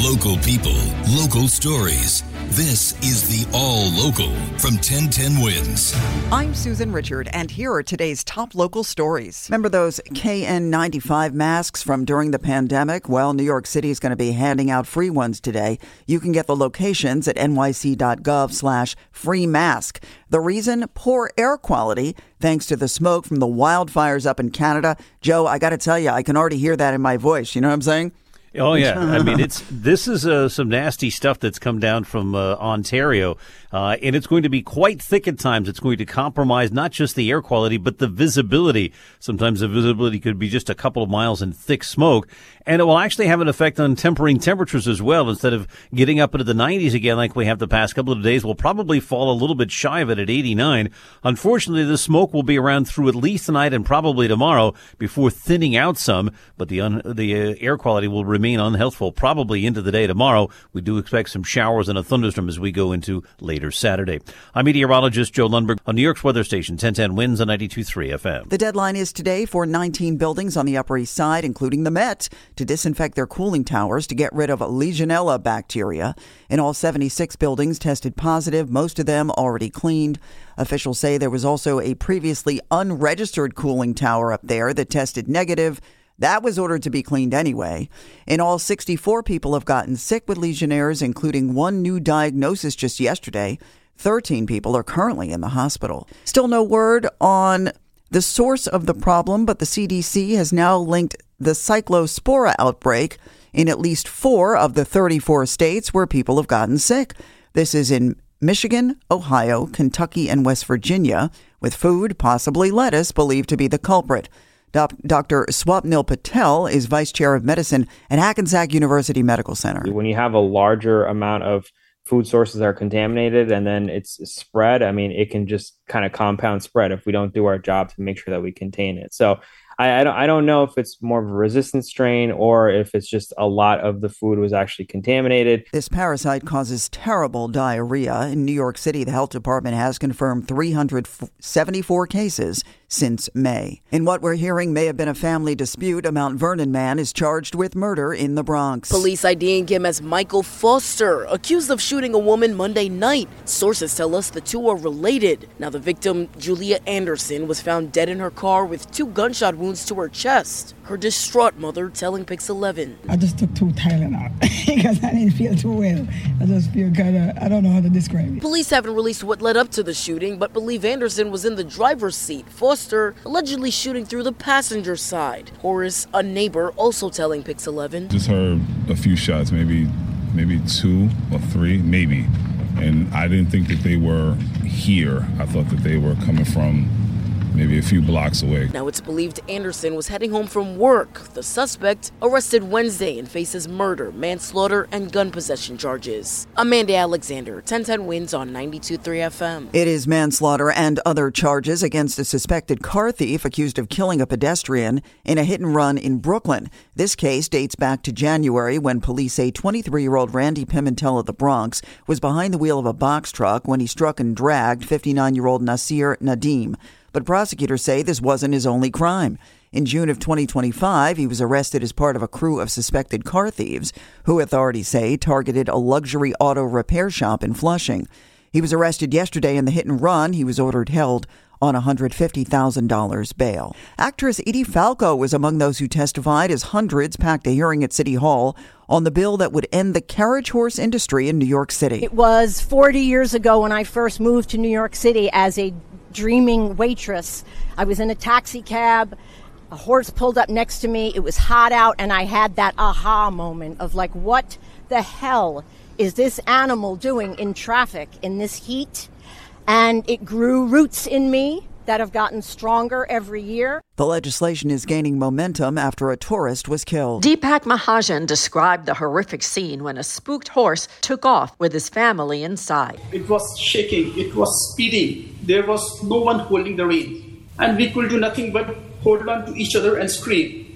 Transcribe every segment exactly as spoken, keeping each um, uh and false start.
Local people, local stories. This is the All Local from ten ten Wins. I'm Susan Richard, and here are today's top local stories. Remember those K N ninety-five masks from during the pandemic? Well, New York City is going to be handing out free ones today. You can get the locations at nyc.gov slash free mask. The reason? Poor air quality, thanks to the smoke from the wildfires up in Canada. Joe, I got to tell you, I can already hear that in my voice. You know what I'm saying? Oh, yeah. I mean, it's this is uh, some nasty stuff that's come down from uh, Ontario, uh, and it's going to be quite thick at times. It's going to compromise not just the air quality, but the visibility. Sometimes the visibility could be just a couple of miles in thick smoke, and it will actually have an effect on tempering temperatures as well. Instead of getting up into the nineties again like we have the past couple of days, we'll probably fall a little bit shy of it at eighty-nine. Unfortunately, the smoke will be around through at least tonight and probably tomorrow before thinning out some, but the, un- the uh, air quality will remain remain unhealthful probably into the day tomorrow. We do expect some showers and a thunderstorm as we go into later Saturday. I'm meteorologist Joe Lundberg on New York's weather station, ten ten Winds on ninety-two point three F M. The deadline is today for nineteen buildings on the Upper East Side, including the Met, to disinfect their cooling towers to get rid of Legionella bacteria. In all, seventy-six buildings tested positive, most of them already cleaned. Officials say there was also a previously unregistered cooling tower up there that tested negative. That was ordered to be cleaned anyway. In all, sixty-four people have gotten sick with Legionnaires, including one new diagnosis just yesterday. thirteen people are currently in the hospital. Still no word on the source of the problem, but the C D C has now linked the cyclospora outbreak in at least four of the thirty-four states where people have gotten sick. This is in Michigan, Ohio, Kentucky, and West Virginia, with food, possibly lettuce, believed to be the culprit. Doctor Swapnil Patel is vice chair of medicine at Hackensack University Medical Center. When you have a larger amount of food sources that are contaminated and then it's spread, I mean, it can just kind of compound spread if we don't do our job to make sure that we contain it. So I, I don't I don't know if it's more of a resistant strain or if it's just a lot of the food was actually contaminated. This parasite causes terrible diarrhea. In New York City, the health department has confirmed three hundred seventy-four cases since May. In what we're hearing may have been a family dispute, a Mount Vernon man is charged with murder in the Bronx. Police IDing him as Michael Foster, accused of shooting a woman Monday night. Sources tell us the two are related. Now, the victim, Julia Anderson, was found dead in her car with two gunshot wounds to her chest. Her distraught mother telling Pix eleven. I just took two Tylenol because I didn't feel too well. I just feel kind of, I don't know how to describe it. Police haven't released what led up to the shooting, but believe Anderson was in the driver's seat. Foster allegedly shooting through the passenger side. Horace, a neighbor, also telling Pix eleven. Just heard a few shots, maybe, maybe two or three, maybe. And I didn't think that they were here. I thought that they were coming from maybe a few blocks away. Now it's believed Anderson was heading home from work. The suspect arrested Wednesday and faces murder, manslaughter, and gun possession charges. Amanda Alexander, ten ten Winds on ninety-two point three F M. It is manslaughter and other charges against a suspected car thief accused of killing a pedestrian in a hit and run in Brooklyn. This case dates back to January when police say twenty-three-year-old Randy Pimentel of the Bronx was behind the wheel of a box truck when he struck and dragged fifty-nine-year-old Nasir Nadim. But prosecutors say this wasn't his only crime. In June of twenty twenty-five, he was arrested as part of a crew of suspected car thieves who authorities say targeted a luxury auto repair shop in Flushing. He was arrested yesterday in the hit and run. He was ordered held on one hundred fifty thousand dollars bail. Actress Edie Falco was among those who testified as hundreds packed a hearing at City Hall on the bill that would end the carriage horse industry in New York City. It was forty years ago when I first moved to New York City as a dreaming waitress. I was in a taxi cab. A horse pulled up next to me. It was hot out, and I had that aha moment of like, what the hell is this animal doing in traffic in this heat? And it grew roots in me that have gotten stronger every year. The legislation is gaining momentum after a tourist was killed. Deepak Mahajan described the horrific scene when a spooked horse took off with his family inside. It was shaking, it was speeding. There was no one holding the rein. And we could do nothing but hold on to each other and scream.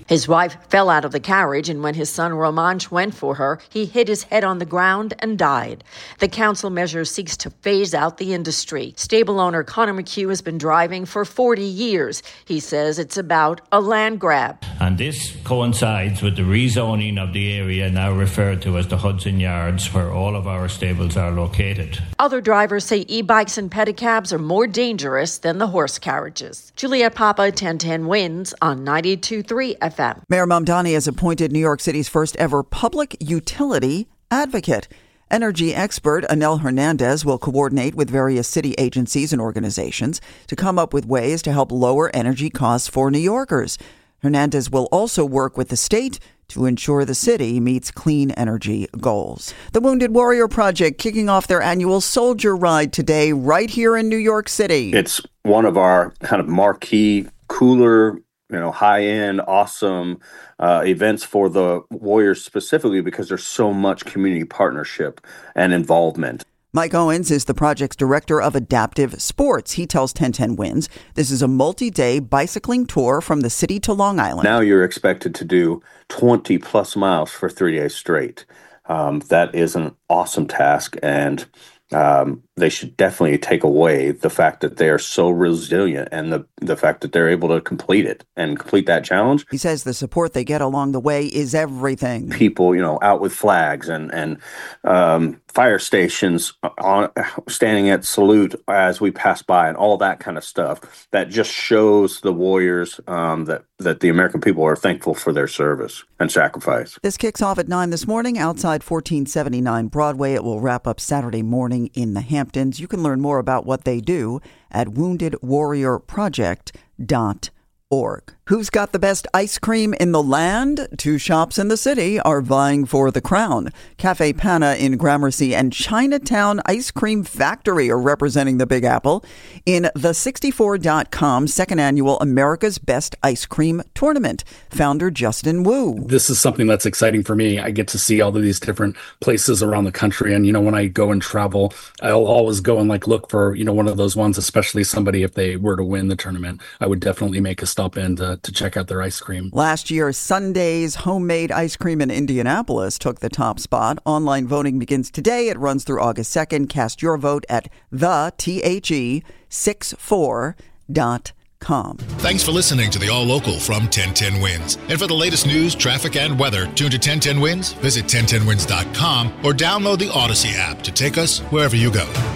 His wife fell out of the carriage, and when his son Romansh went for her, he hit his head on the ground and died. The council measure seeks to phase out the industry. Stable owner Connor McHugh has been driving for forty years. He says it's about a land grab. And this coincides with the rezoning of the area now referred to as the Hudson Yards, where all of our stables are located. Other drivers say e-bikes and pedicabs are more dangerous than the horse carriages. Juliette Papa, ten ten Wins on ninety-two point three F M. Mayor Mamdani has appointed New York City's first ever public utility advocate. Energy expert Anel Hernandez will coordinate with various city agencies and organizations to come up with ways to help lower energy costs for New Yorkers. Hernandez will also work with the state to ensure the city meets clean energy goals. The Wounded Warrior Project kicking off their annual Soldier Ride today right here in New York City. It's one of our kind of marquee, cooler, you know, high-end, awesome uh, events for the Warriors specifically because there's so much community partnership and involvement. Mike Owens is the project's director of adaptive sports. He tells ten ten Wins this is a multi-day bicycling tour from the city to Long Island. Now you're expected to do twenty plus miles for three days straight. Um, that is an awesome task, and um, they should definitely take away the fact that they are so resilient and the, the fact that they're able to complete it and complete that challenge. He says the support they get along the way is everything. People, you know, out with flags and, and um, fire stations on, standing at salute as we pass by and all that kind of stuff. That just shows the Warriors um, that, that the American people are thankful for their service and sacrifice. This kicks off at nine this morning outside fourteen seventy-nine Broadway. It will wrap up Saturday morning in the Hamptons. You can learn more about what they do at wounded warrior project dot org. Who's got the best ice cream in the land? Two shops in the city are vying for the crown. Cafe Pana in Gramercy and Chinatown Ice Cream Factory are representing the Big Apple in the sixty-four dot com second annual America's Best Ice Cream Tournament. Founder Justin Wu. This is something that's exciting for me. I get to see all of these different places around the country. And, you know, when I go and travel, I'll always go and like look for, you know, one of those ones, especially somebody if they were to win the tournament. I would definitely make a stop in to, to check out their ice cream. Last year, Sunday's homemade ice cream in Indianapolis took the top spot. Online voting begins today. It runs through August second. Cast your vote at the T H E sixty-four dot com. Thanks for listening to the All Local from ten ten Wins. And for the latest news, traffic, and weather, tune to ten ten Wins, visit ten ten wins dot com, or download the Odyssey app to take us wherever you go.